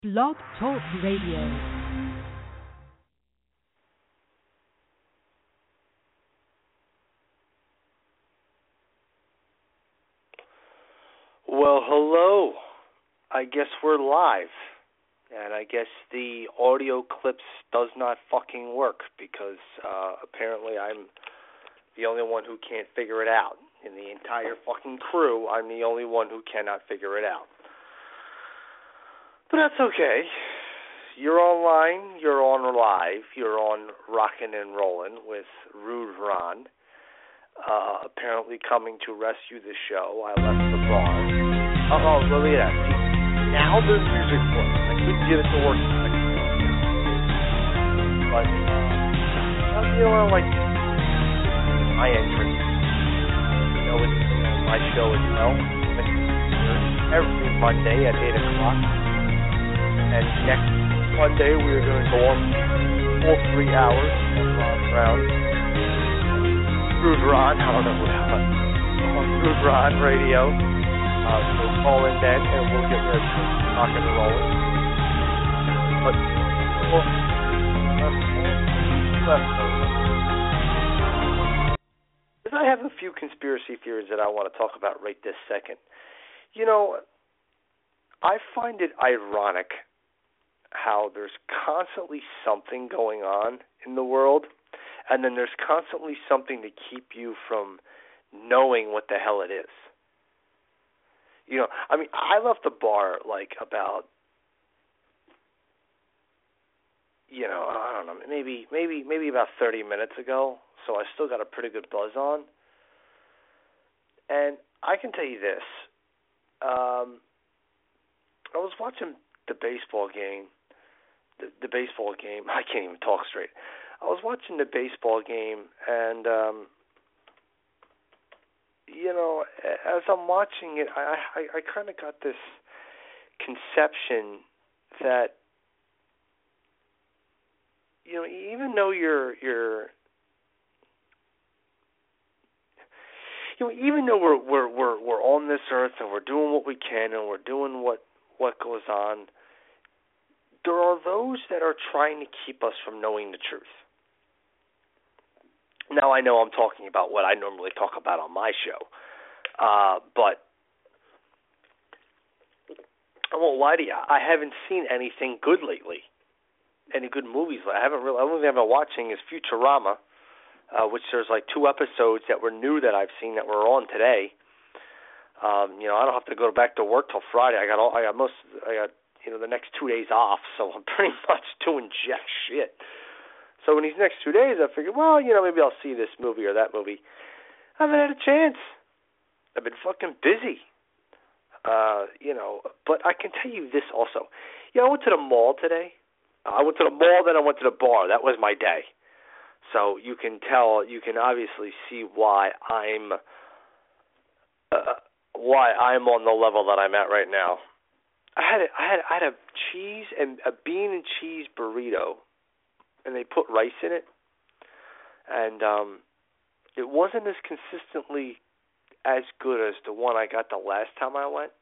Blog Talk Radio. Well, hello. I guess we're live. And I guess the audio clips does not fucking work because apparently I'm the only one who can't figure it out. In the entire fucking crew, I'm the only one who cannot figure it out. But that's okay. You're online, you're on live, you're on Rockin' and Rollin' with Rude Ron. Apparently coming to rescue the show. I left the bar. Oh, look at that. See, now there's music for it. I couldn't get it to work. But, you know, like, my entrance. You know, it's my show as well. Every Monday at 8 o'clock. And next Monday we're going to go on full 3 hours of Ron Brown. Rude Ron, I don't know what else. On Rude Ron Radio. So call in then and we'll get ready to rock and roll. But I have a few conspiracy theories that I want to talk about right this second. You know, I find it ironic how there's constantly something going on in the world, and then there's constantly something to keep you from knowing what the hell it is. You know, I mean, I left the bar like about, you know, I don't know, maybe about 30 minutes ago, so I still got a pretty good buzz on. And I can tell you this, I was watching the baseball game, the baseball game, I can't even talk straight. I was watching the baseball game, and, you know, as I'm watching it, I kind of got this conception that, you know, even though even though we're on this earth and we're doing what we can and we're doing what goes on, there are those that are trying to keep us from knowing the truth. Now, I know I'm talking about what I normally talk about on my show, but I won't lie to you. I haven't seen anything good lately, any good movies. I haven't really. The only thing I've been watching is Futurama, which there's like 2 episodes that were new that I've seen that were on today. You know, I don't have to go back to work till Friday. I got the next 2 days off, so I'm pretty much doing jack shit. So in these next 2 days, I figured, well, you know, maybe I'll see this movie or that movie. I haven't had a chance. I've been fucking busy. You know, but I can tell you this also. You know, I went to the mall today. I went to the mall, then I went to the bar. That was my day. So you can obviously see why I'm on the level that I'm at right now. I had a cheese and a bean and cheese burrito, and they put rice in it, and it wasn't as consistently as good as the one I got the last time I went.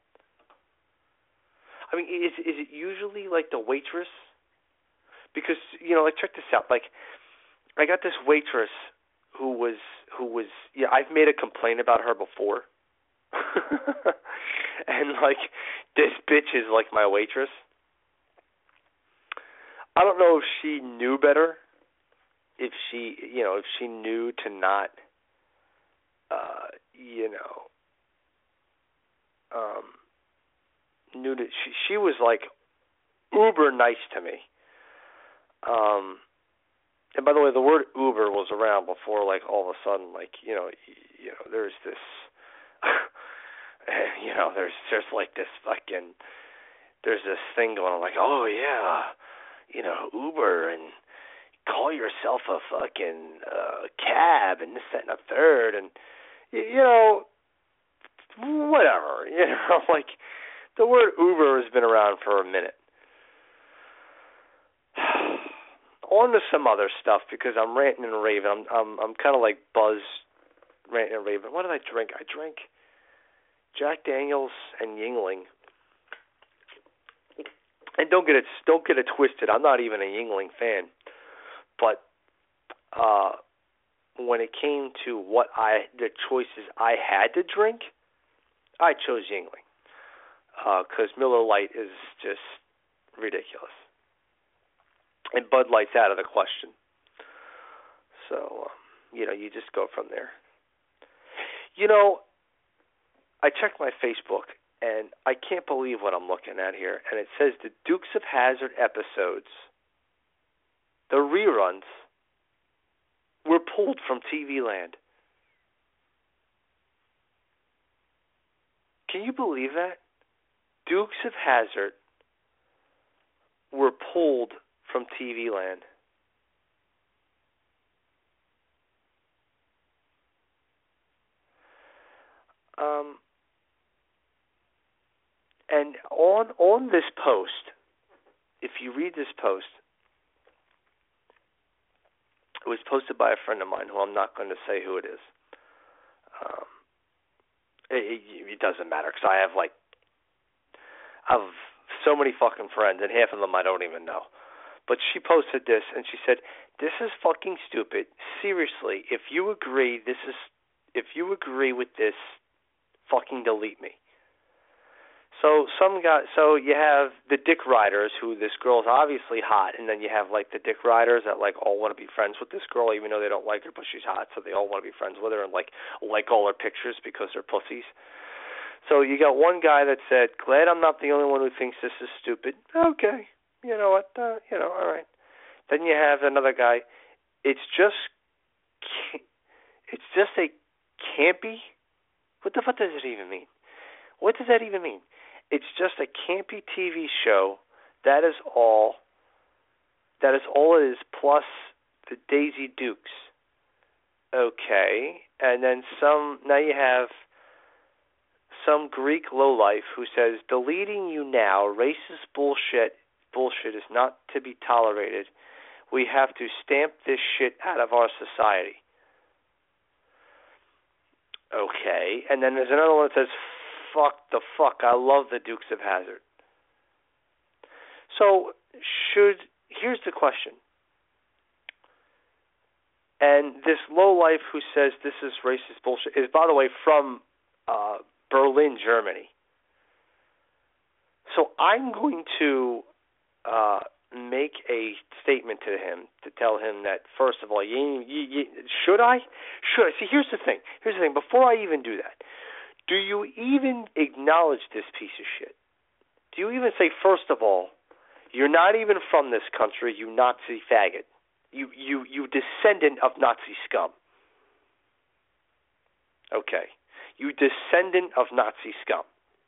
I mean, is it usually like the waitress? Because, you know, like, check this out. Like, I got this waitress who was yeah, I've made a complaint about her before. And, like, this bitch is like my waitress. I don't know if she knew better, if she knew to not, knew that she was like uber nice to me. And by the way, the word Uber was around before, like, all of a sudden, like, you know, there's this, you know, there's like this fucking, there's this thing going on, like, oh yeah, you know, Uber, and call yourself a fucking cab, and this, that, and a third, and, you know, whatever, you know, like, the word Uber has been around for a minute. On to some other stuff, because I'm ranting and raving. I'm kind of like Buzz, ranting and raving. What did I drink? I drank Jack Daniels and Yingling. And don't get it twisted. I'm not even a Yuengling fan, but when it came to the choices I had to drink, I chose Yuengling because Miller Lite is just ridiculous, and Bud Light's out of the question. So you just go from there. I checked my Facebook, and I can't believe what I'm looking at here. And it says the Dukes of Hazzard episodes, the reruns, were pulled from TV Land. Can you believe that? Dukes of Hazzard were pulled from TV Land. And on this post, if you read this post, it was posted by a friend of mine who I'm not going to say who it is. It doesn't matter because I have so many fucking friends, and half of them I don't even know. But she posted this, and she said, "This is fucking stupid. Seriously, if you agree with this, fucking delete me." So you have the dick riders, who this girl's obviously hot, and then you have the dick riders that all want to be friends with this girl, even though they don't like her, but she's hot, so they all want to be friends with her and like all her pictures because they're pussies. So you got one guy that said, "Glad I'm not the only one who thinks this is stupid." Okay, you know what? All right. Then you have another guy. It's just a campy. What the fuck does it even mean? What does that even mean? It's just a campy TV show. That is all. That is all it is, plus the Daisy Dukes. Okay. And then now you have some Greek lowlife who says, "Deleting you now, racist bullshit is not to be tolerated. We have to stamp this shit out of our society." Okay. And then there's another one that says, "Fuck the fuck, I love the Dukes of Hazzard." So here's the question. And this lowlife who says this is racist bullshit is, by the way, from Berlin, Germany. So I'm going to make a statement to him to tell him that, first of all, should I? See, here's the thing. Before I even do that, do you even acknowledge this piece of shit? Do you even say, first of all, you're not even from this country, you Nazi faggot. You descendant of Nazi scum. Okay. You descendant of Nazi scum.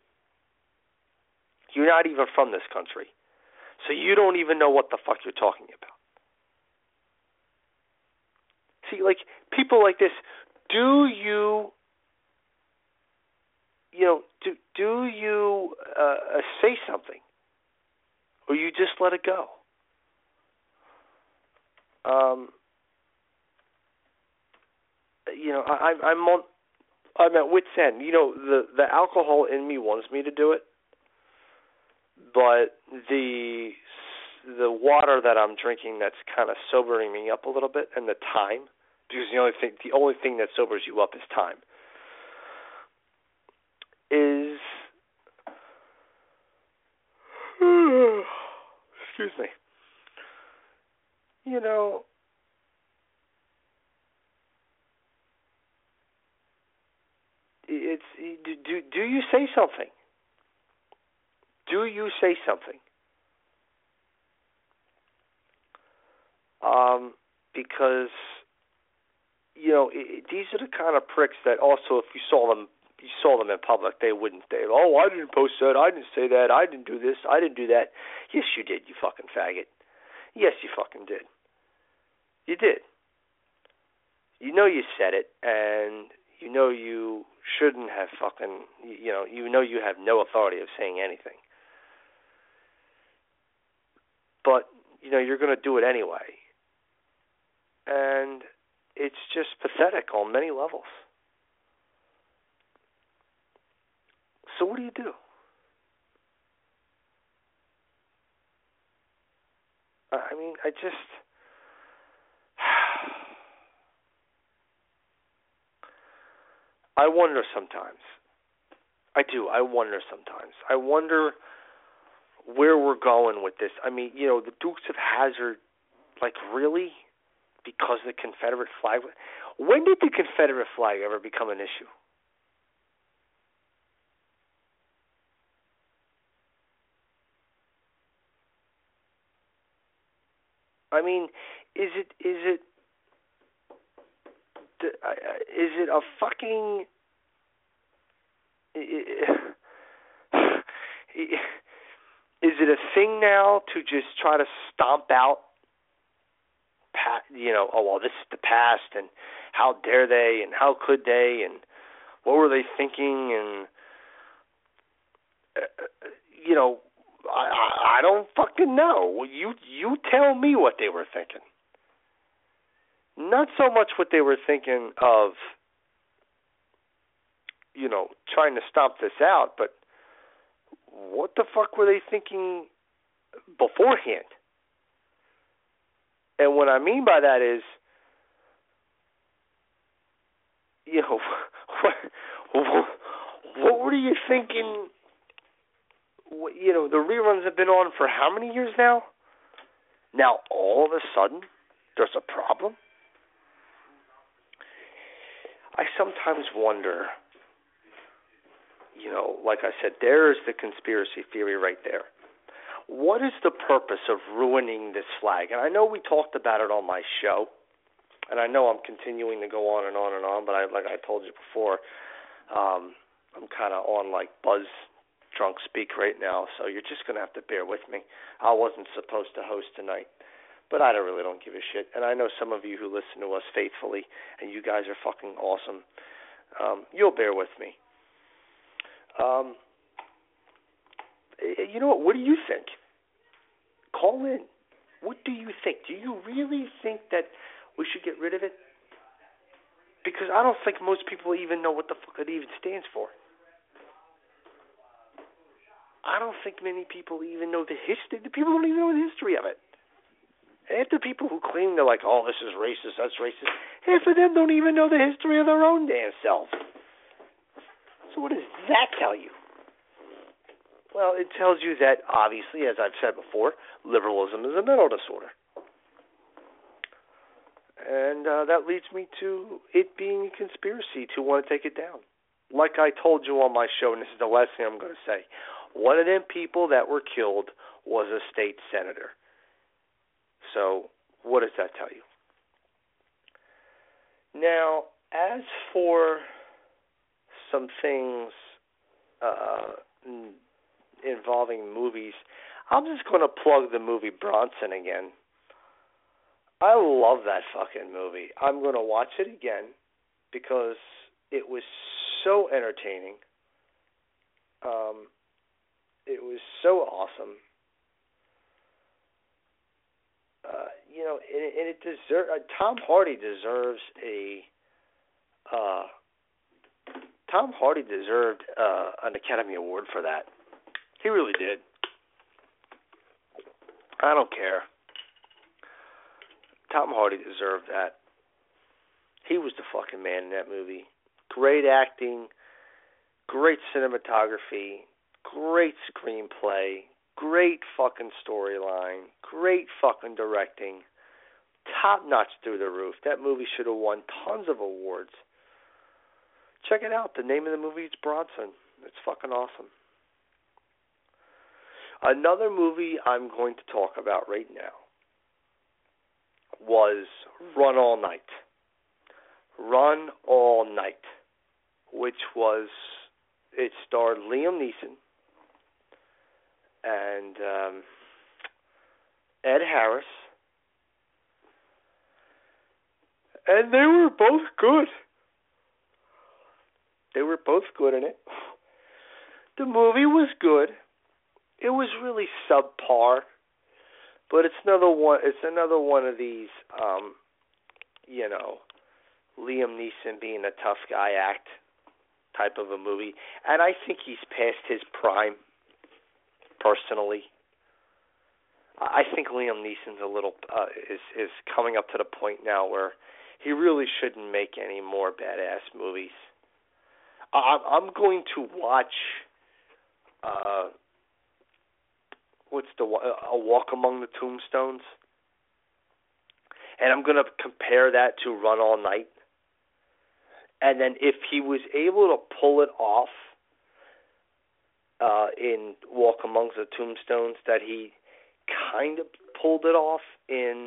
You're not even from this country. So you don't even know what the fuck you're talking about. See, people like this, do you say something? Or you just let it go? I'm at wit's end. The alcohol in me wants me to do it, but the water that I'm drinking that's kind of sobering me up a little bit, and the time, because the only thing that sobers you up is time, is excuse me. It's do you say something? Do you say something? Because these are the kind of pricks that also, if you saw them in public, they wouldn't say, "Oh, I didn't post that, I didn't say that, I didn't do this, I didn't do that." Yes, you did, you fucking faggot. Yes, you fucking did. You did. You said it, and you shouldn't have fucking, you have no authority of saying anything. But, you're going to do it anyway. And it's just pathetic on many levels. So what do you do? I mean, I just... I wonder sometimes. I do. I wonder sometimes. I wonder where we're going with this. I mean, the Dukes of Hazzard, like, really? Because the Confederate flag? When did the Confederate flag ever become an issue? I mean, is it a fucking... Is it a thing now to just try to stomp out, oh, well, this is the past, and how dare they, and how could they, and what were they thinking, and, I don't fucking know. You tell me what they were thinking. Not so much what they were thinking of, trying to stomp this out, but what the fuck were they thinking beforehand? And what I mean by that is, what were you thinking? The reruns have been on for how many years now? Now, all of a sudden, there's a problem? I sometimes wonder, like I said, there's the conspiracy theory right there. What is the purpose of ruining this flag? And I know we talked about it on my show, and I know I'm continuing to go on and on and on, but like I told you before, I'm kind of on like buzz drunk speak right now, so you're just going to have to bear with me. I wasn't supposed to host tonight, but I really don't give a shit. And I know some of you who listen to us faithfully, and you guys are fucking awesome. You'll bear with me. You know what do you think? Call in. What do you think? Do you really think that we should get rid of it? Because I don't think most people even know what the fuck it even stands for. I don't think many people even know the history. The people don't even know the history of it. Half the people who claim they're like, oh, this is racist, that's racist, half of them don't even know the history of their own damn self. So what does that tell you? Well, it tells you that, obviously, as I've said before, liberalism is a mental disorder. And that leads me to it being a conspiracy to want to take it down. Like I told you on my show, and this is the last thing I'm going to say, one of them people that were killed was a state senator. So what does that tell you? Now, as for some things involving movies, I'm just going to plug the movie Bronson again. I love that fucking movie. I'm going to watch it again because it was so entertaining. It was so awesome. And it deserves. Tom Hardy deserves a. Tom Hardy deserved an Academy Award for that. He really did. I don't care. Tom Hardy deserved that. He was the fucking man in that movie. Great acting, great cinematography, great screenplay, great fucking storyline, great fucking directing, top notch through the roof. That movie should have won tons of awards. Check it out. The name of the movie is Bronson. It's fucking awesome. Another movie I'm going to talk about right now was Run All Night. Run All Night, which was, it starred Liam Neeson and Ed Harris, and they were both good. They were both good in it. The movie was good. It was really subpar, but it's another one. It's another one of these, Liam Neeson being a tough guy act type of a movie, and I think he's past his prime. Personally, I think Liam Neeson's a little is coming up to the point now where he really shouldn't make any more badass movies. I'm going to watch what's A Walk Among the Tombstones, and I'm going to compare that to Run All Night. And then if he was able to pull it off in Walk Amongst the Tombstones, that he kind of pulled it off in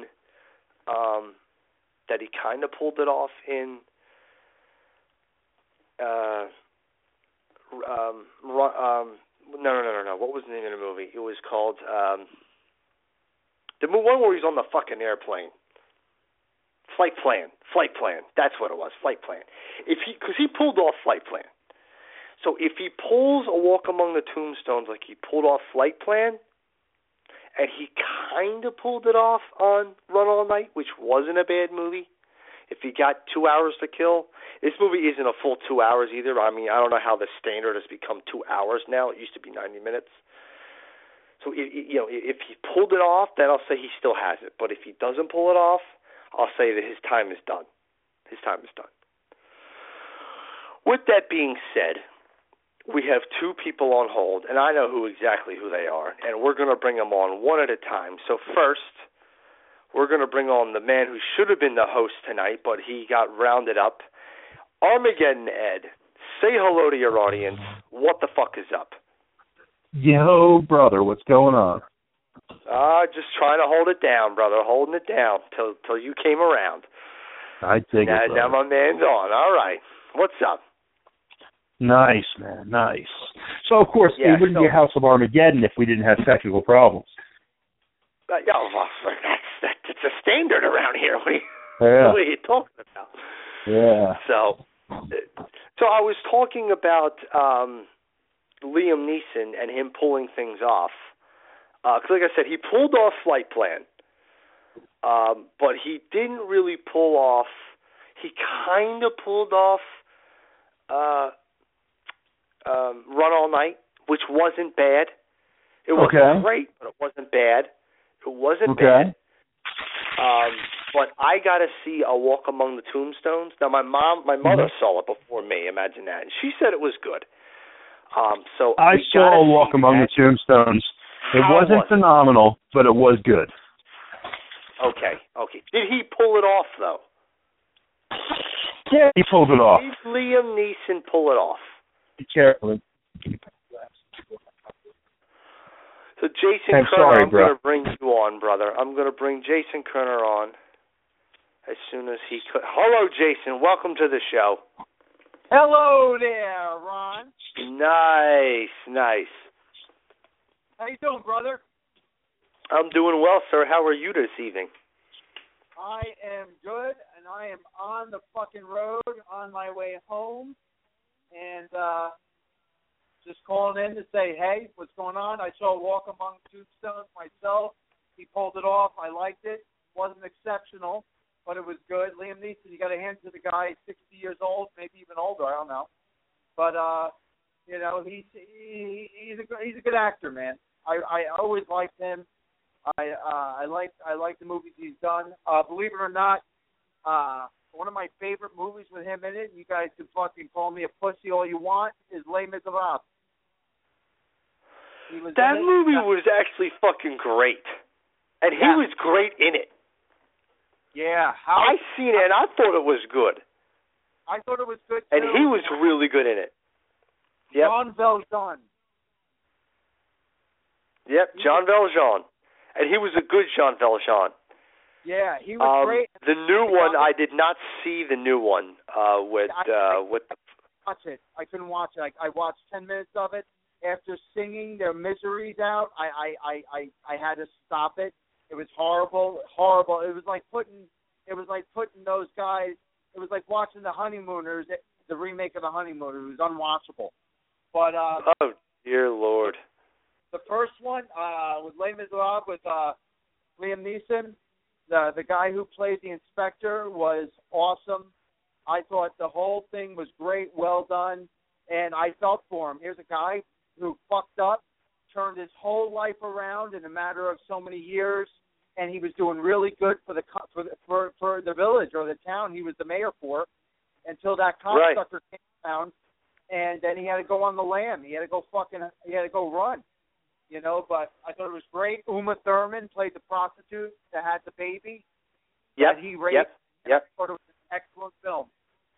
no. What was the name of the movie? It was called the one where he's on the fucking airplane. Flight Plan. That's what it was. Flight Plan. Because he pulled off Flight Plan. So if he pulls A Walk Among the Tombstones like he pulled off Flight Plan, and he kind of pulled it off on Run All Night, which wasn't a bad movie. If he got 2 hours to kill, this movie isn't a full 2 hours either. I mean, I don't know how the standard has become 2 hours now. It used to be 90 minutes. So if he pulled it off, then I'll say he still has it. But if he doesn't pull it off, I'll say that his time is done. His time is done. With that being said, we have two people on hold, and I know exactly who they are, and we're going to bring them on one at a time. So first, we're going to bring on the man who should have been the host tonight, but he got rounded up. Armageddon Ed, say hello to your audience. What the fuck is up? Yo, brother, what's going on? Just trying to hold it down, brother. Holding it down till you came around. I dig it, now my man's on. All right. What's up? Nice, man, nice. So, of course, it wouldn't be a House of Armageddon if we didn't have technical problems. That's a standard around here. What are you talking about? Yeah. So I was talking about Liam Neeson and him pulling things off. Because, like I said, he pulled off Flight Plan, but he didn't really pull off. He kind of pulled off Run All Night, which wasn't bad. It wasn't great, but it wasn't bad. It wasn't bad. But I got to see A Walk Among the Tombstones. Now, my mother saw it before me. Imagine that, and she said it was good. So I saw A Walk Among the Tombstones. It wasn't phenomenal, but it was good. Okay. Did he pull it off, though? Yeah, he pulled it off. Did Liam Neeson pull it off? Be careful. So Jason Kerner, I'm going to bring you on, brother. I'm going to bring Jason Kerner on as soon as he could. Hello, Jason. Welcome to the show. Hello there, Ron. Nice. How you doing, brother? I'm doing well, sir. How are you this evening? I am good, and I am on the fucking road on my way home, and just calling in to say, hey, what's going on? I saw Walk Among Tombstones myself. He pulled it off. I liked it. Wasn't exceptional, but it was good. Liam Neeson, you got to hand to the guy, 60 years old, maybe even older. I don't know, but he's a good actor, man. I always liked him. I like the movies he's done. Believe it or not, one of my favorite movies with him in it, you guys can fucking call me a pussy all you want, is Les Miserables. That movie was actually fucking great. And he was great in it. Yeah. I seen it and I thought it was good. I thought it was good too. And he was really good in it. Yep. Jean Valjean. Yep, Jean Valjean. And he was a good Jean Valjean. Yeah, he was great. The new one, I did not see the new one with watch it. I couldn't watch it. I watched 10 minutes of it. After singing their miseries out, I had to stop it. It was horrible. It was like putting those guys. It was like watching The Honeymooners, the remake of The Honeymooners. It was unwatchable. But oh dear Lord. The first one with Les Miserables with Liam Neeson, the guy who played the inspector was awesome. I thought the whole thing was great, well done, and I felt for him. Here's a guy who fucked up, turned his whole life around in a matter of so many years, and he was doing really good for the village or the town he was the mayor for, until that cocksucker came around, and then he had to go on the lam. He had to go run. You know, but I thought it was great. Uma Thurman played the prostitute that had the baby. Yep. He raped. Yep. I thought it was an excellent film.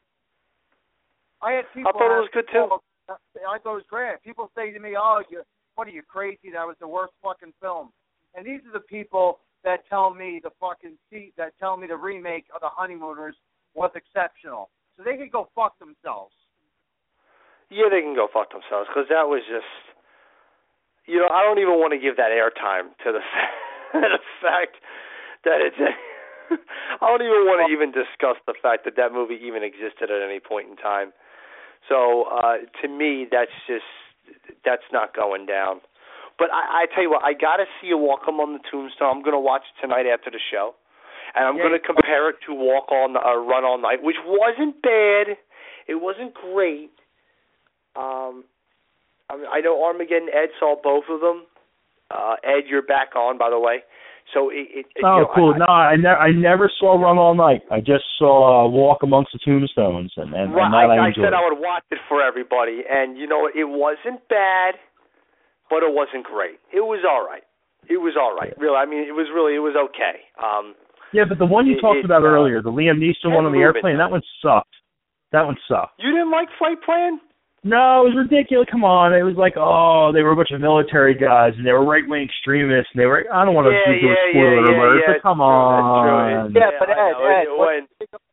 I had people. I thought it was good too. I thought it was great. People say to me, "Oh, what are you crazy? That was the worst fucking film." And these are the people that tell me the remake of The Honeymooners was exceptional. So they can go fuck themselves. Yeah, they can go fuck themselves, because that was just, you know, I don't even want to give that airtime to the fact that it's. I don't even want to even discuss the fact that movie even existed at any point in time. So to me, that's not going down. But I tell you what, I got to see A Walk Among the Tombstones. I'm going to watch it tonight after the show, and I'm going to compare it to Run All Night, which wasn't bad. It wasn't great. I know Armageddon Ed saw both of them. Ed, you're back on, by the way. So cool. I never saw Run All Night. I just saw Walk Amongst the Tombstones, and I said I would watch it for everybody, and you know it wasn't bad, but it wasn't great. It was all right. Really, I mean, it was okay. Yeah, but the one you talked about earlier, the Liam Neeson one on the airplane, that one sucked. You didn't like Flight Plan? No, it was ridiculous. Come on. It was like, they were a bunch of military guys, and they were right-wing extremists, and they were, I don't want to do a spoiler alert, but come on. Yeah, but Ed, what did you think of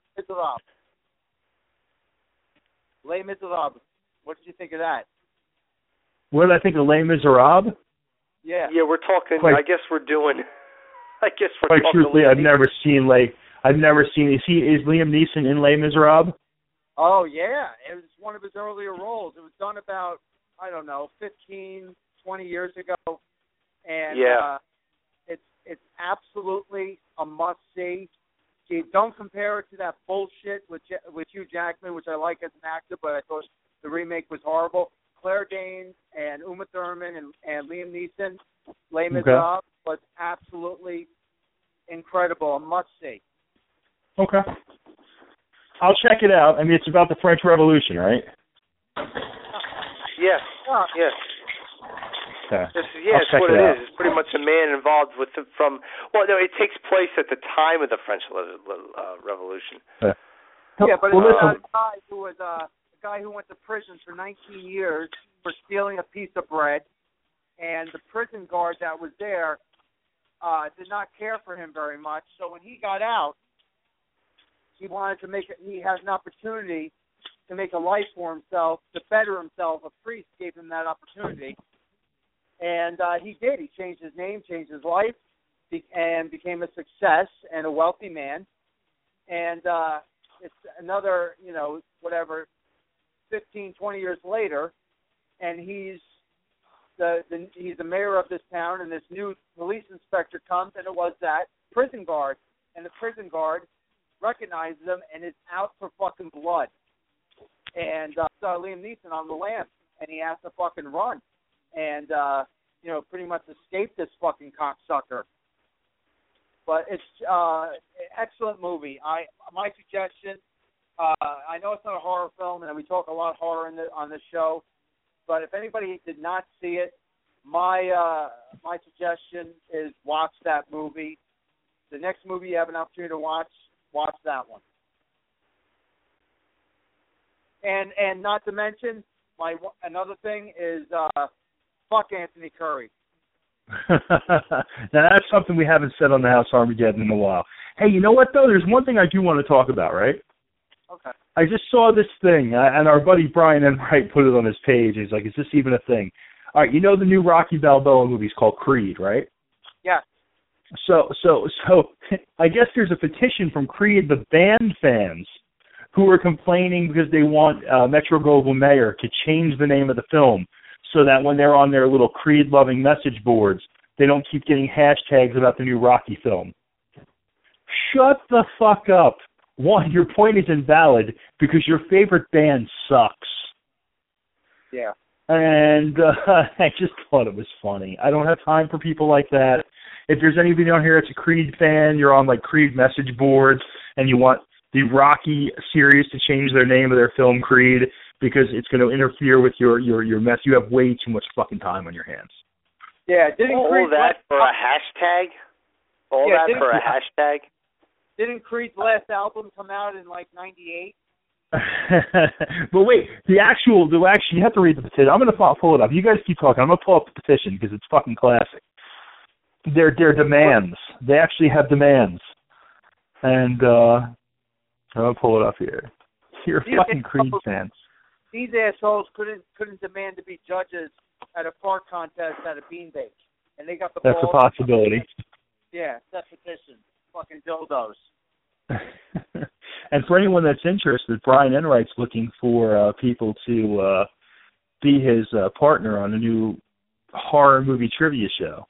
Les Miserables? What did you think of that? What did I think of Les Miserables? Yeah, we're talking, I guess we're talking. Quite truthfully, I've never seen, is Liam Neeson in Les Miserables? Oh, yeah. It was one of his earlier roles. It was done about, 15, 20 years ago. And it's absolutely a must-see. Don't compare it to that bullshit with Hugh Jackman, which I like as an actor, but I thought the remake was horrible. Claire Danes and Uma Thurman and Liam Neeson, Les Miserables, was absolutely incredible. A must-see. Okay. I'll check it out. I mean, it's about the French Revolution, right? Yes. Yes. Okay. It's what it is. It's pretty much a man involved with it takes place at the time of the French Revolution. Yeah, but it's about a guy who went to prison for 19 years for stealing a piece of bread, and the prison guard that was there did not care for him very much. So when he got out, he wanted to he had an opportunity to make a life for himself, to better himself. A priest gave him that opportunity. And he did. He changed his name, changed his life, and became a success and a wealthy man. And it's another, 15, 20 years later, and he's the mayor of this town, and this new police inspector comes, and it was that prison guard. And the prison guard recognizes him and is out for fucking blood. And saw Liam Neeson on the lam, and he has to fucking run. And, pretty much escape this fucking cocksucker. But it's excellent movie. My suggestion, I know it's not a horror film, and we talk a lot horror on this show, but if anybody did not see it, my suggestion is watch that movie. The next movie you have an opportunity to watch that one. And not to mention, another thing is fuck Anthony Curry. Now that's something we haven't said on the House Armageddon in a while. Hey, you know what though? There's one thing I do want to talk about, right? Okay. I just saw this thing, and our buddy Brian Enright put it on his page. He's like, "Is this even a thing?" All right, you know the new Rocky Balboa movie is called Creed, right? Yeah. So I guess there's a petition from Creed, the band fans, who are complaining because they want Metro-Goldwyn-Mayer to change the name of the film so that when they're on their little Creed-loving message boards, they don't keep getting hashtags about the new Rocky film. Shut the fuck up. One, your point is invalid because your favorite band sucks. Yeah. And I just thought it was funny. I don't have time for people like that. If there's anybody on here that's a Creed fan, you're on like Creed message boards, and you want the Rocky series to change their name of their film Creed because it's going to interfere with your mess, you have way too much fucking time on your hands. Yeah, didn't all Creed that for a hashtag? All Yeah, that for a hashtag? Didn't Creed's last album come out in like '98? But wait, you have to read the petition. I'm going to pull it up. You guys keep talking. I'm going to pull up the petition because it's fucking classic. Their demands. They actually have demands. And I'm going to pull it up here. You're fucking Creed fans. These assholes couldn't demand to be judges at a fart contest at a beanbag. And they got the That's a possibility. Yeah, that's a petition. Fucking dildos. And for anyone that's interested, Brian Enright's looking for people to be his partner on a new horror movie trivia show.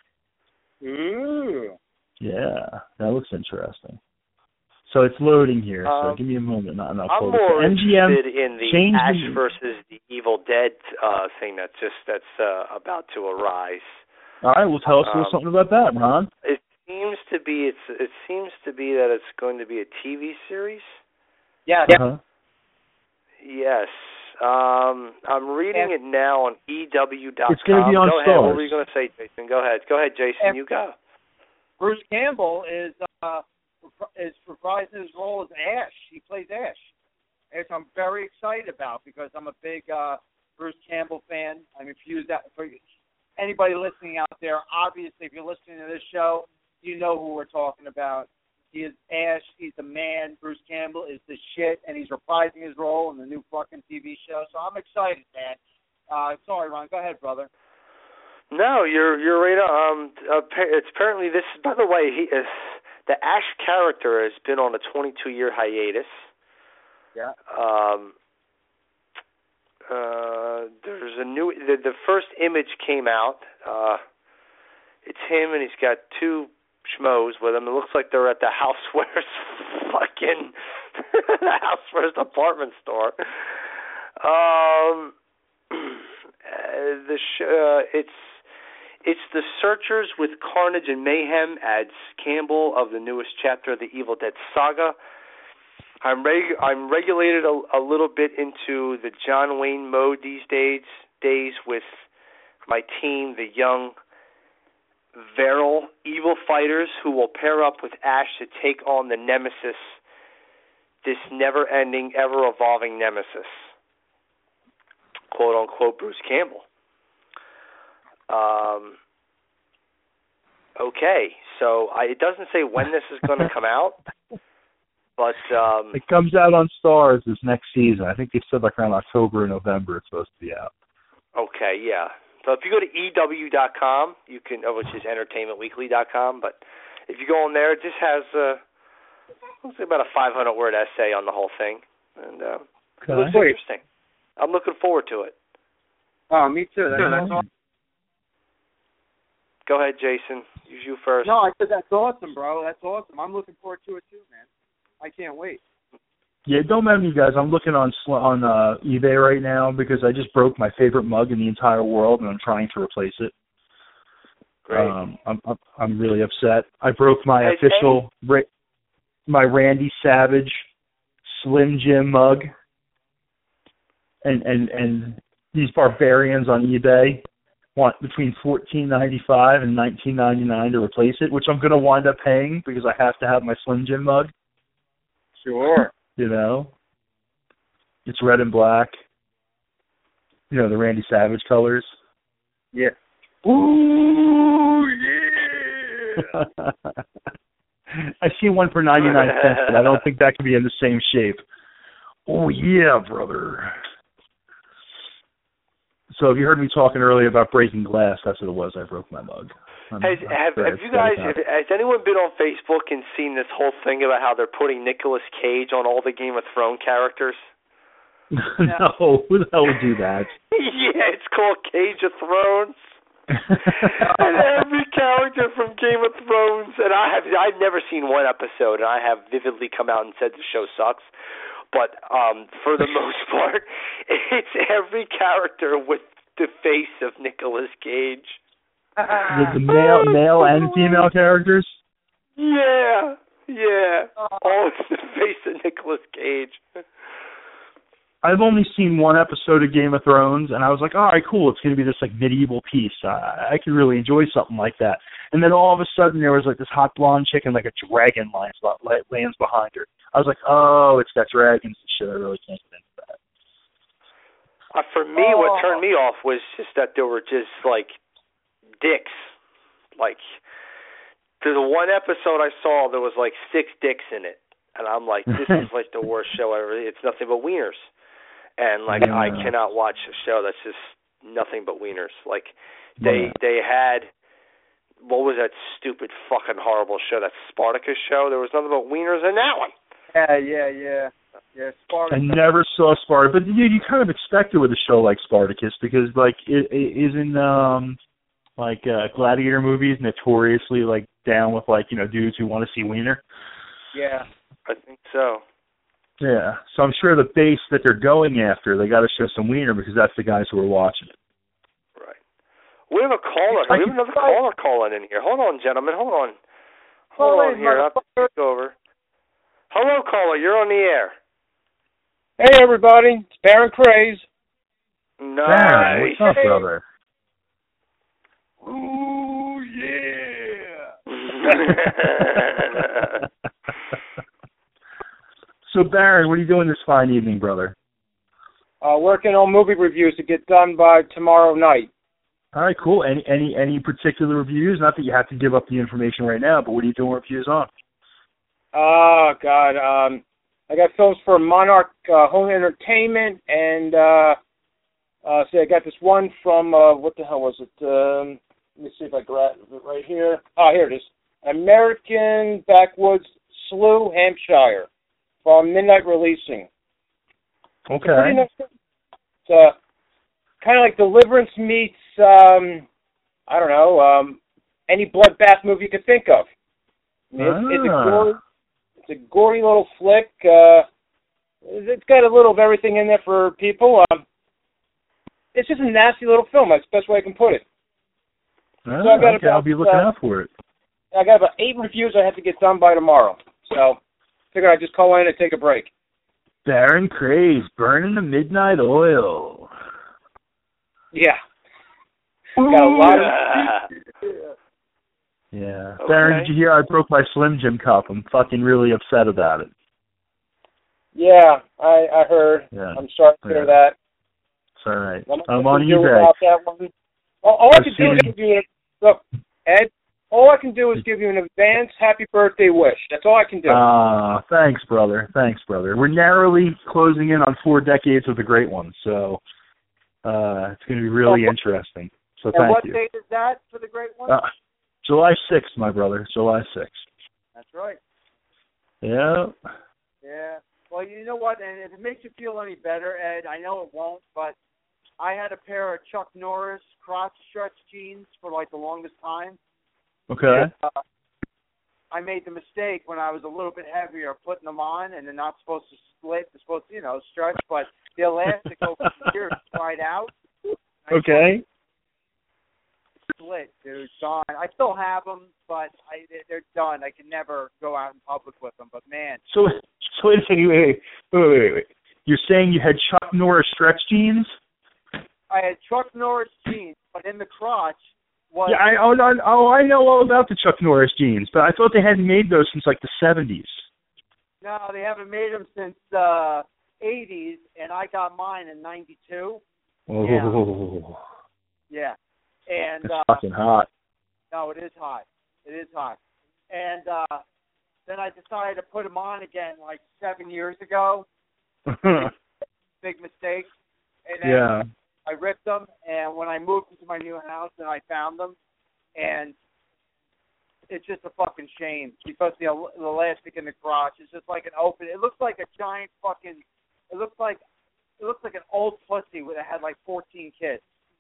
Ooh. Yeah, that looks interesting. So it's loading here, so give me a moment. I'm more interested in the Ash versus the Evil Dead thing that's about to arise. All right, well, tell us a little something about that, Ron. It seems to be that it's going to be a TV series. Yeah. Uh-huh. Yes. I'm reading it now on EW.com. It's going to be on Go Stars. ahead. What were you going to say, Jason? Go ahead, Jason. You go. Bruce Campbell is reprising his role as Ash. He plays Ash, which I'm very excited about because I'm a big Bruce Campbell fan. I mean, for anybody listening out there, obviously, if you're listening to this show, you know who we're talking about. He is Ash. He's the man. Bruce Campbell is the shit, and he's reprising his role in the new fucking TV show. So I'm excited, man. Sorry, Ron. Go ahead, brother. No, you're right. It's apparently this. By the way, the Ash character has been on a 22-year hiatus. Yeah. There's a new. The first image came out. It's him, and he's got two schmoes with him. It looks like they're at the Housewares fucking the Housewares department store. It's the Searchers with Carnage and Mayhem, adds Campbell of the newest chapter of the Evil Dead saga. I'm regulated a little bit into the John Wayne mode these days with my team, the young, virile, evil fighters who will pair up with Ash to take on the nemesis, this never-ending, ever-evolving nemesis. Quote-unquote Bruce Campbell. Okay, so it doesn't say when this is going to come out, but it comes out on Stars this next season. I think they said like around October or November it's supposed to be out. Okay, yeah. So if you go to EW.com, you can, which is EntertainmentWeekly.com, but if you go on there, it just has looks like about a 500-word essay on the whole thing, and it looks interesting. I'm looking forward to it. Oh, me too. That's awesome. Go ahead, Jason. You first. No, I said that's awesome, bro. That's awesome. I'm looking forward to it too, man. I can't wait. Yeah, don't mind me, guys. I'm looking on eBay right now because I just broke my favorite mug in the entire world, and I'm trying to replace it. Great. I'm really upset. I broke my official my Randy Savage Slim Jim mug, and these barbarians on eBay want between $14.95 and $19.99 to replace it, which I'm going to wind up paying because I have to have my Slim Jim mug. Sure. You know, it's red and black. You know, the Randy Savage colors. Yeah. Ooh, yeah! I see one for 99 cents, but I don't think that could be in the same shape. Oh, yeah, brother. So if you heard me talking earlier about breaking glass, that's what it was. I broke my mug. Has anyone been on Facebook and seen this whole thing about how they're putting Nicolas Cage on all the Game of Thrones characters? No, who the hell would do that? Yeah, it's called Cage of Thrones. And every character from Game of Thrones, and I've never seen one episode, and I have vividly come out and said the show sucks. But for the most part, it's every character with the face of Nicolas Cage. The male and female characters? Yeah. All it's the face of Nicolas Cage. I've only seen one episode of Game of Thrones, and I was like, all right, cool, it's going to be this, like, medieval piece. I could really enjoy something like that. And then all of a sudden there was, like, this hot blonde chick and, like, a dragon lands behind her. I was like, oh, it's got dragons and shit. I really can't get into that. For me, what turned me off was just that there were just, like, dicks. Like, there's one episode I saw, there was, like, 6 dicks in it. And I'm like, this is, like, the worst show ever. It's nothing but wieners. And, like, I cannot watch a show that's just nothing but wieners. Like, they had, what was that stupid fucking horrible show, that Spartacus show? There was nothing but wieners in that one. Yeah, Spartacus. I never saw Spartacus. But you kind of expect it with a show like Spartacus because, like, it isn't, gladiator movies notoriously, like, down with, like, you know, dudes who want to see wiener? Yeah. I think so. Yeah, so I'm sure the base that they're going after, they got to show some wiener because that's the guys who are watching it. Right. We have a caller. We have another caller calling in here. Hold on, gentlemen. Hold on here. I'll take over. Hello, caller. You're on the air. Hey, everybody. It's Baron Craze. Nice. Baron, what's up, brother? Ooh, yeah. So, Baron, what are you doing this fine evening, brother? Working on movie reviews to get done by tomorrow night. All right, cool. Any particular reviews? Not that you have to give up the information right now, but what are you doing reviews on? Oh, God. I got films for Monarch Home Entertainment, and so I got this one from, what the hell was it? Let me see if I grab it right here. Oh, here it is. American Backwoods Slough, Hampshire. From Midnight Releasing. Okay. It's kind of like Deliverance meets, I don't know, any bloodbath movie you could think of. I mean, it's a gory little flick. It's got a little of everything in there for people. It's just a nasty little film. That's the best way I can put it. So I'll be looking out for it. I got about 8 reviews I have to get done by tomorrow. So figured I'd just call in and take a break. Baron Craze, burning the midnight oil. Yeah. Got a lot of... Yeah. Okay. Baron, did you hear I broke my Slim Jim cup? I'm fucking really upset about it. Yeah, I heard. Yeah. I'm sorry to hear that. It's all right. I'm on eBay. All I can do is give you... Look, Ed, all I can do is give you an advance happy birthday wish. That's all I can do. Thanks, brother. We're narrowly closing in on 4 decades of the great one, so it's going to be really interesting. So thank you. And what date is that for the great one? July 6th, my brother. July 6th. That's right. Yeah. Yeah. Well, you know what? And if it makes you feel any better, Ed, I know it won't, but I had a pair of Chuck Norris crotch stretch jeans for like the longest time. Okay. I made the mistake when I was a little bit heavier of putting them on, and they're not supposed to split. They're supposed to, stretch, but the elastic over here is dried out. Okay. Split, dude. Gone. I still have them, but they're done. I can never go out in public with them. But man. So wait a second. Wait. You're saying you had Chuck Norris stretch jeans? I had Chuck Norris jeans, but in the crotch was. Yeah, I know all about the Chuck Norris jeans, but I thought they hadn't made those since like the 70s. No, they haven't made them since the 80s, and I got mine in 92. Oh. Yeah. And it's fucking hot. No, it is hot. And then I decided to put them on again like 7 years ago. Big mistake. And then I ripped them, and when I moved into my new house, and I found them, and it's just a fucking shame because the elastic in the crotch is just like an open. It looks like a giant fucking. It looks like an old pussy that had like 14 kids.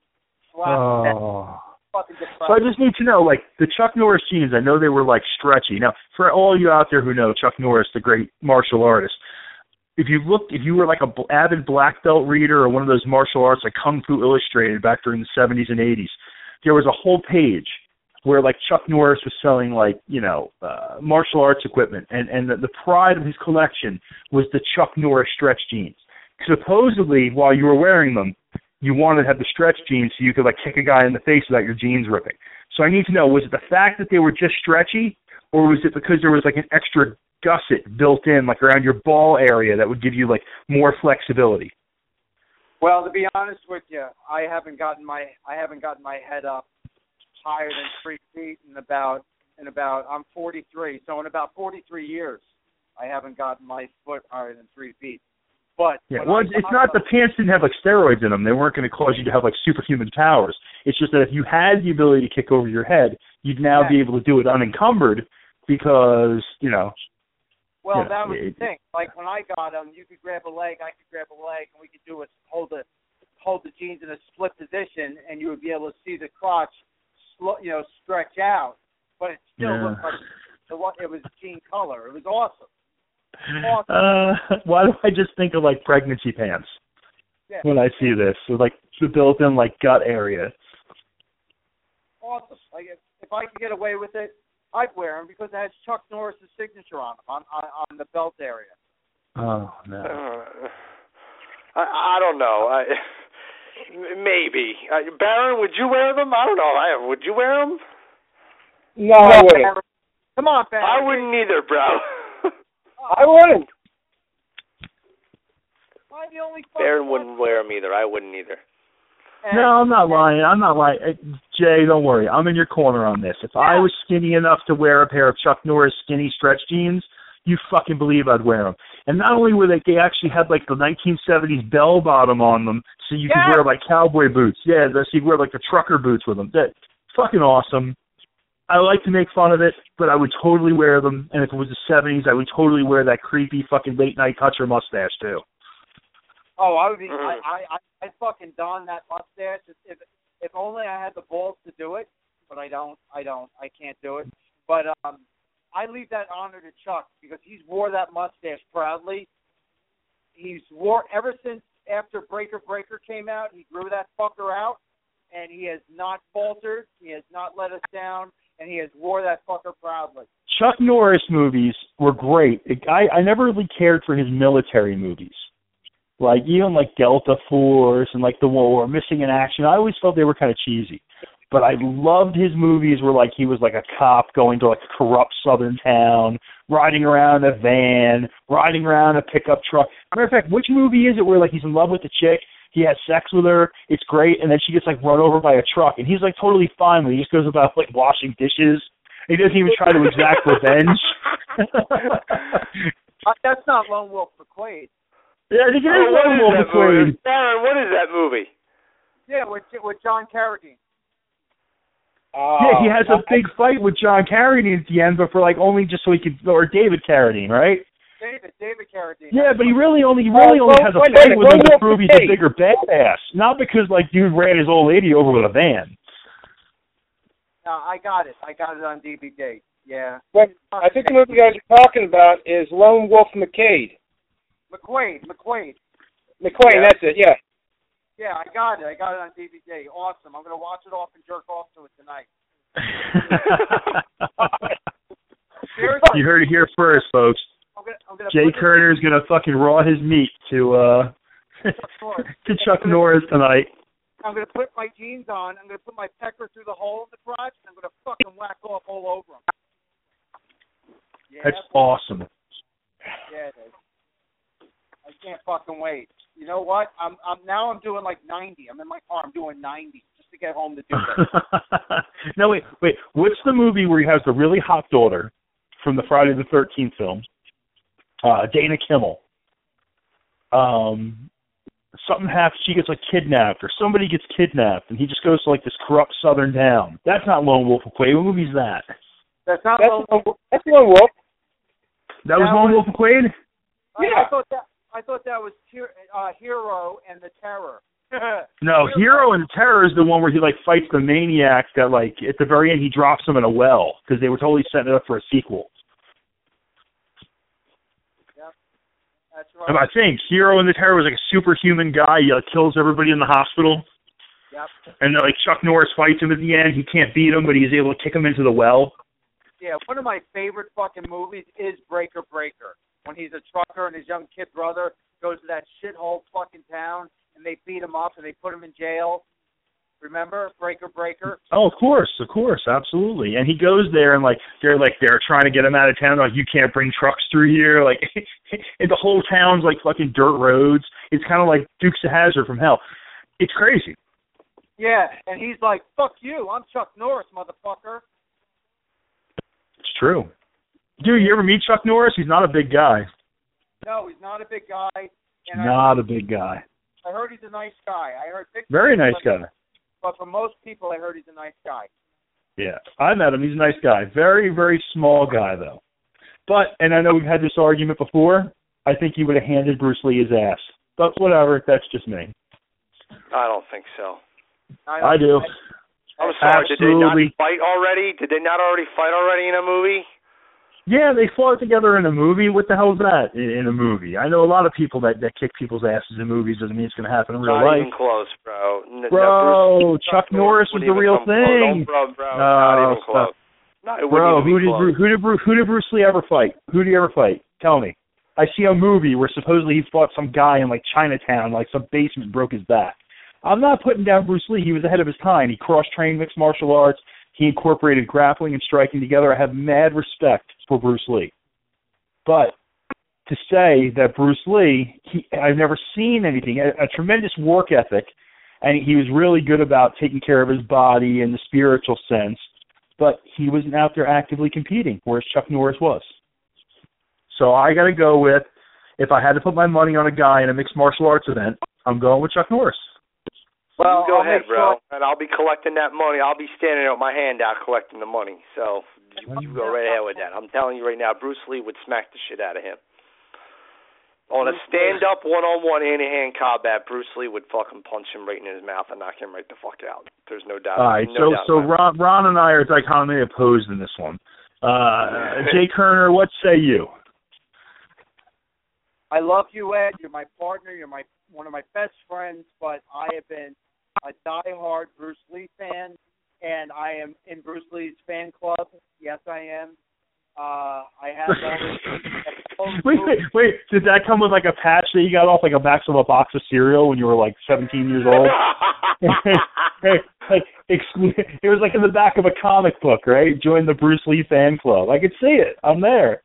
Wow. Oh. So I just need to know, like, the Chuck Norris jeans, I know they were, like, stretchy. Now, for all you out there who know Chuck Norris, the great martial artist, if you were like a avid black belt reader or one of those martial arts like Kung Fu Illustrated back during the 70s and 80s, there was a whole page where like Chuck Norris was selling like, martial arts equipment, and the pride of his collection was the Chuck Norris stretch jeans. Supposedly, while you were wearing them, you wanted to have the stretch jeans so you could like kick a guy in the face without your jeans ripping. So I need to know, was it the fact that they were just stretchy, or was it because there was like an extra gusset built in like around your ball area that would give you like more flexibility? Well, to be honest with you, I haven't gotten my head up higher than 3 feet in about I'm 43, so in about 43 years, I haven't gotten my foot higher than 3 feet. But yeah, well, it's not the pants didn't have like steroids in them. They weren't going to cause you to have like superhuman powers. It's just that if you had the ability to kick over your head, you'd now be able to do it unencumbered because, Well, that was the thing. Like when I got them, you could grab a leg, I could grab a leg, and we could do it, hold the jeans in a split position, and you would be able to see the crotch, stretch out. But it still looked like it was jean color. It was awesome. Why do I just think of like pregnancy pants when I see this? So like the built-in like gut area. Awesome. Like if I could get away with it, I'd wear them because it has Chuck Norris' signature on them on the belt area. Oh no. I don't know. Maybe Baron, would you wear them? I don't know. Would you wear them? No, I wouldn't. Come on, Baron. I wouldn't either, bro. I wouldn't. I'm the only Baron wouldn't wear them either. I wouldn't either. No, I'm not lying. Jay, don't worry. I'm in your corner on this. If I was skinny enough to wear a pair of Chuck Norris skinny stretch jeans, you fucking believe I'd wear them. And not only were they actually had like the 1970s bell bottom on them, so you could wear like cowboy boots. Yeah, so you could wear like the trucker boots with them. That's fucking awesome. I like to make fun of it, but I would totally wear them. And if it was the 70s, I would totally wear that creepy fucking late night toucher mustache too. Oh, I would be. I'd fucking don that mustache if only I had the balls to do it. But I don't. I can't do it. But I leave that honor to Chuck because he's wore that mustache proudly. He's wore ever since after Breaker came out. He grew that fucker out, and he has not faltered. He has not let us down, and he has wore that fucker proudly. Chuck Norris movies were great. I never really cared for his military movies. Like, even like Delta Force and like The War, Missing in Action, I always felt they were kind of cheesy. But I loved his movies where like he was like a cop going to like a corrupt southern town, riding around a van, riding around a pickup truck. Matter of fact, which movie is it where like he's in love with the chick, he has sex with her, it's great, and then she gets like run over by a truck, and he's like totally fine when he just goes about like washing dishes. He doesn't even try to exact revenge. That's not Lone Wolf McQuade. Yeah, I think it is Lone Wolf McQuade. Baron, what is that movie? Yeah, with John Carradine. Yeah, he has a big fight with John Carradine at the end, but for like only just so he could, or David Carradine, right? David Carradine. Yeah, but he really only has a fight with him to prove he's a bigger badass, not because like dude ran his old lady over with a van. No, I got it on DVD. Yeah. But I think the movie you guys are talking about is Lone Wolf McQuade. McQuade, that's it. Yeah. Yeah, I got it on DVD. Awesome. I'm going to watch it off and jerk off to it tonight. You heard it here first, folks. I'm gonna Jay Kerner is going to fucking raw his meat to Chuck Norris tonight. I'm going to put my jeans on. I'm going to put my pecker through the hole in the crotch, and I'm going to fucking whack off all over him. Yeah, that's awesome. Yeah, it is. I can't fucking wait. You know what? I'm doing like 90. I'm in my car. I'm doing 90 just to get home to do that. No, wait. What's the movie where he has the really hot daughter from the Friday the 13th film? Dana Kimmel. Something happens. She gets like kidnapped, or somebody gets kidnapped, and he just goes to like this corrupt southern town. That's not Lone Wolf McQuade. What movie is that? That's Lone Wolf. That's Lone Wolf. That was Lone Wolf McQuade? Yeah. I thought that was Hero and the Terror. No, Hero and the Terror is the one where he like fights the maniac that like at the very end he drops him in a well because they were totally setting it up for a sequel. Yep, that's I think Hero in the Terror was like a superhuman guy. He kills everybody in the hospital. Yep. And like Chuck Norris fights him at the end. He can't beat him, but he's able to kick him into the well. Yeah, one of my favorite fucking movies is Breaker Breaker. When he's a trucker and his young kid brother goes to that shithole fucking town and they beat him up and they put him in jail. Remember Breaker Breaker? Oh, of course, absolutely. And he goes there and they're trying to get him out of town. Like, you can't bring trucks through here. Like, and the whole town's like fucking dirt roads. It's kind of like Dukes of Hazzard from hell. It's crazy. Yeah, and he's like, "Fuck you! I'm Chuck Norris, motherfucker." It's true. Dude, you ever meet Chuck Norris? He's not a big guy. No, he's not a big guy. And not a big guy. I heard he's a nice guy. I heard very nice guy. But for most people, I heard he's a nice guy. Yeah, I met him. He's a nice guy. Very, very small guy, though. But, and I know we've had this argument before, I think he would have handed Bruce Lee his ass. But whatever, that's just me. I don't think so. I do. I'm sorry, Absolutely. Did they not fight already? Did they not already fight already in a movie? Yeah, they fought together in a movie. What the hell is that in a movie? I know a lot of people that kick people's asses in movies. Doesn't mean it's going to happen in real life. Not even close, bro. Bro, Chuck Norris was the real thing. Bro, not even close. Bro, who did Bruce Lee ever fight? Who did he ever fight? Tell me. I see a movie where supposedly he fought some guy in like Chinatown, like some basement, broke his back. I'm not putting down Bruce Lee. He was ahead of his time. He cross-trained mixed martial arts. He incorporated grappling and striking together. I have mad respect for Bruce Lee. But to say that Bruce Lee, I've never seen anything, a tremendous work ethic, and he was really good about taking care of his body in the spiritual sense, but he wasn't out there actively competing, whereas Chuck Norris was. So I got to go with, if I had to put my money on a guy in a mixed martial arts event, I'm going with Chuck Norris. Well, go ahead, bro, and I'll be collecting that money. I'll be standing there with my hand out collecting the money. So you go right ahead with that. I'm telling you right now, Bruce Lee would smack the shit out of him. On a stand-up, one-on-one, hand-to-hand combat, Bruce Lee would fucking punch him right in his mouth and knock him right the fuck out. There's no doubt. All right, so Ron and I are dichotomy opposed in this one. Jay Kerner, what say you? I love you, Ed. You're my partner. You're one of my best friends, but I have been a die-hard Bruce Lee fan, and I am in Bruce Lee's fan club. Yes, I am. I have Wait. Did that come with like a patch that you got off like a box of a box of cereal when you were like 17 years old? It was like in the back of a comic book, right? Join the Bruce Lee fan club. I could see it. I'm there.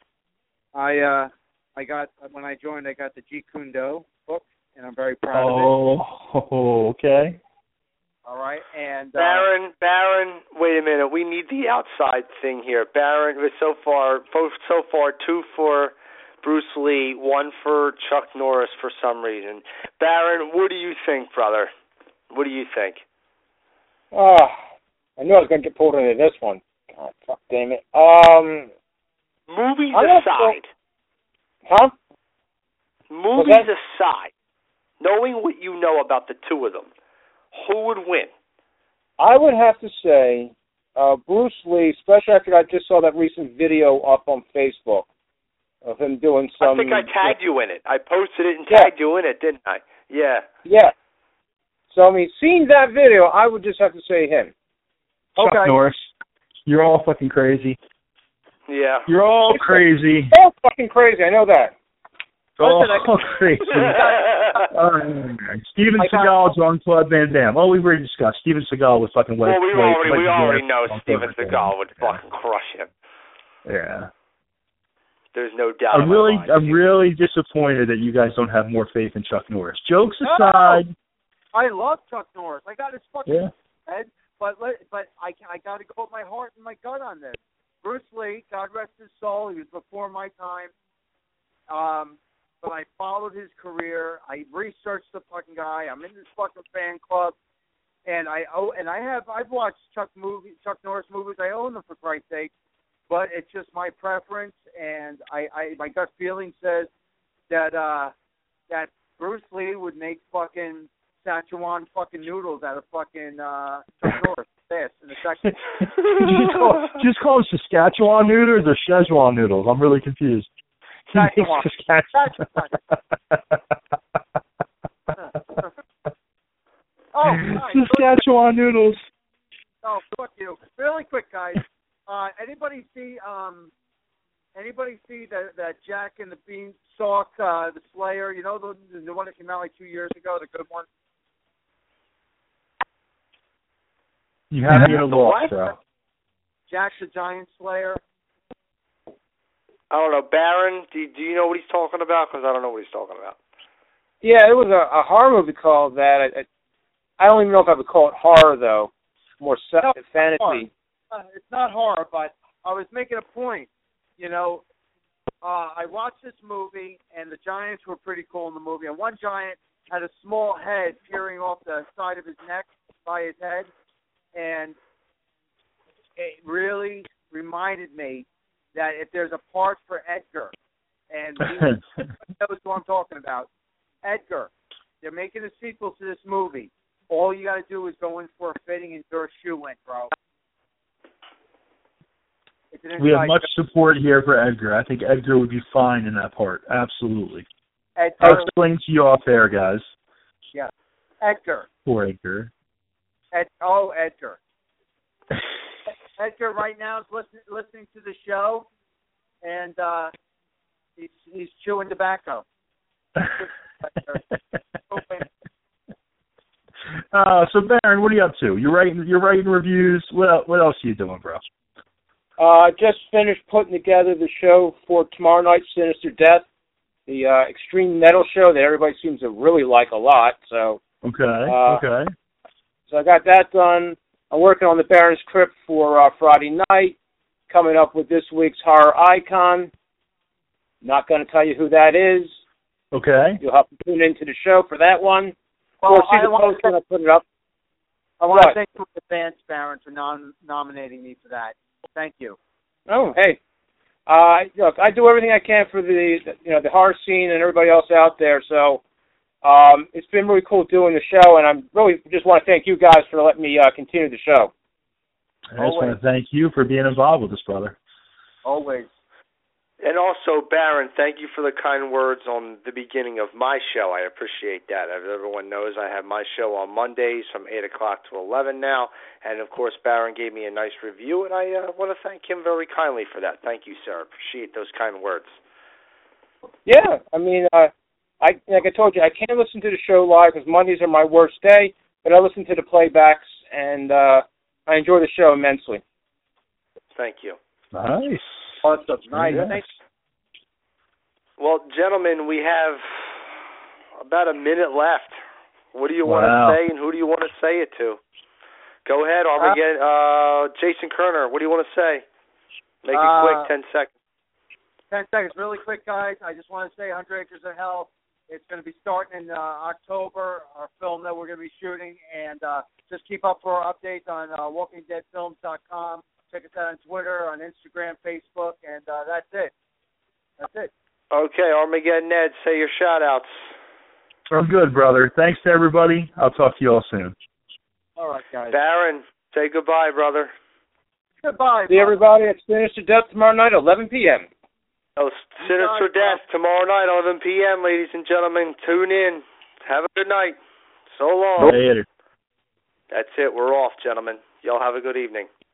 I got, when I joined, I got the Jeet Kune Do book, and I'm very proud of it. Oh, okay. All right, and Baron, wait a minute. We need the outside thing here. Baron, so far 2 for Bruce Lee, 1 for Chuck Norris for some reason. Baron, what do you think, brother? What do you think? I knew I was going to get pulled into this one. God, fuck damn it. Movies aside. Huh? Movies aside, knowing what you know about the two of them, who would win? I would have to say Bruce Lee, especially after I just saw that recent video up on Facebook of him doing some... I think I tagged you in it. I posted it and tagged you in it, didn't I? Yeah. Yeah. So, I mean, seeing that video, I would just have to say him. Chuck Norris, you're all fucking crazy. Yeah. You're all crazy. All fucking crazy, I know that. All crazy. Steven Seagal, Jean-Claude Van Damme. Oh, we've already discussed. Steven Seagal was fucking Well, we already know Steven Seagal would fucking crush him. Yeah. There's no doubt. I'm really disappointed that you guys don't have more faith in Chuck Norris. Jokes aside. I love Chuck Norris. I got his fucking head, but I got to go with my heart and my gut on this. Bruce Lee, God rest his soul, he was before my time. But I followed his career. I researched the fucking guy. I'm in this fucking fan club, and I've watched Chuck Norris movies. I own them for Christ's sake, but it's just my preference, and my gut feeling says that Bruce Lee would make fucking Szechuan fucking noodles out of fucking Chuck Norris. In a second. just call them Saskatchewan noodles or Szechuan noodles. I'm really confused. Saskatchewan. Oh, nice. Saskatchewan noodles. Oh, fuck you. Really quick, guys. Anybody see the Jack and the Beanstalk, the Slayer? You know the one that came out like 2 years ago, the good one. You have me at a loss, bro. Jack the Giant Slayer. I don't know, Baron. Do you know what he's talking about? Because I don't know what he's talking about. Yeah, it was a horror movie called that. I don't even know if I would call it horror though. More fantasy. It's not horror, but I was making a point. You know, I watched this movie, and the giants were pretty cool in the movie. And one giant had a small head peering off the side of his neck by his head, and it really reminded me that if there's a part for Edgar, and he knows what I'm talking about, Edgar, they're making a sequel to this movie. All you got to do is go in for a fitting and throw a shoe in, bro. We have much support here for Edgar. I think Edgar would be fine in that part. Absolutely. I'll explain to you off air, guys. Yeah. Edgar. Poor Edgar. Edgar. Edgar right now is listening to the show, and he's chewing tobacco. So Baron, what are you up to? You're writing reviews. What else are you doing, bro? Just finished putting together the show for tomorrow night's Sinister Death, the extreme metal show that everybody seems to really like a lot. So okay. So I got that done. I'm working on the Baron's Crypt for Friday night. Coming up with this week's horror icon. Not going to tell you who that is. Okay. You'll have to tune into the show for that one. Well, or see the post when I put it up. I want to thank you in advance, Baron, for nominating me for that. Thank you. Oh, hey. Look, I do everything I can for the horror scene and everybody else out there. So it's been really cool doing the show, and I really just want to thank you guys for letting me continue the show. I just want to thank you for being involved with us, brother. Always. And also, Baron, thank you for the kind words on the beginning of my show. I appreciate that. As everyone knows, I have my show on Mondays from 8 o'clock to 11 now. And, of course, Baron gave me a nice review, and I want to thank him very kindly for that. Thank you, sir. I appreciate those kind words. Yeah, I mean, like I told you, I can't listen to the show live because Mondays are my worst day, but I listen to the playbacks, and I enjoy the show immensely. Thank you. Nice. Awesome. Nice. Yes. Well, gentlemen, we have about a minute left. What do you want to say, and who do you want to say it to? Go ahead, Armageddon. Jason Kerner, what do you want to say? Make it quick, 10 seconds. 10 seconds. Really quick, guys. I just want to say 100 Acres of Hell. It's going to be starting in October, our film that we're going to be shooting. And just keep up for our updates on WalkingDeadFilms.com. Check us out on Twitter, on Instagram, Facebook, and that's it. That's it. Okay, Armageddon Ned, say your shout-outs. I'm good, brother. Thanks to everybody. I'll talk to you all soon. All right, guys. Baron, say goodbye, brother. Goodbye. See everybody at Sinister Death tomorrow night, 11 p.m. Oh, Sinister Death tomorrow night, 11 p.m., ladies and gentlemen. Tune in. Have a good night. So long. Later. That's it. We're off, gentlemen. Y'all have a good evening.